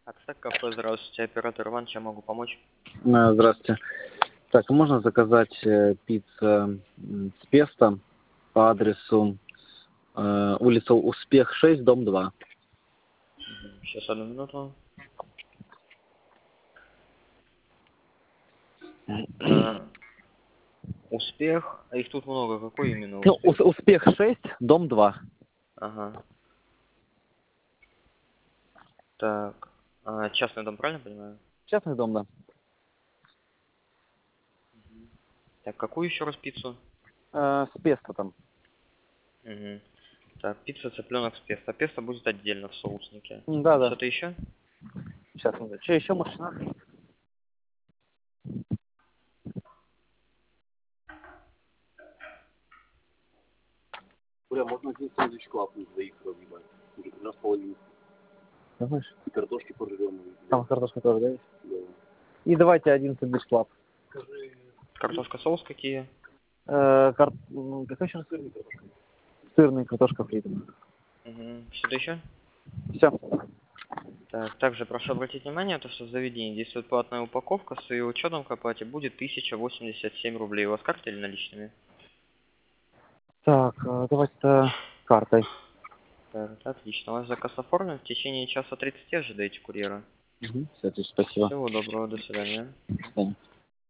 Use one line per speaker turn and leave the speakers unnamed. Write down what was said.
Ацтек кафе, здравствуйте, оператор Иван, чем могу помочь?
Здравствуйте. Так, можно заказать пицца с песто по адресу улица Успех 6, дом 2.
Сейчас, одну минуту. Успех, а их тут много, какой именно
Ну,
успех?
Успех 6, дом 2.
Ага. Так, частный дом, правильно понимаю?
Частный дом, да.
Так, какую еще раз пиццу?
С песто там.
Угу. Так, пицца цыпленок с песто. Песто будет отдельно в соуснике.
Да, да.
Что-то еще?
Сейчас, что еще машина?
Бля, можно один сэндвич клап на двоих разъебать. Уже 13,5.
Знаешь?
И картошки пожрем.
Там картошка тоже, да, есть?
Да.
И давайте один сэндвич клаб.
Картошка, соус какие?
Какой еще раз? Сырный, картошка фри.
Угу. Что-то еще?
Все.
Так, также прошу обратить внимание, то, что в заведении действует платная упаковка, с ее учетом к оплате будет 1087 рублей. У вас карта или наличными?
Так, давайте картой.
Так, отлично. У вас заказ оформлен. В течение часа 30 ожидаете курьера.
Все, спасибо.
Всего доброго, до свидания.
До свидания.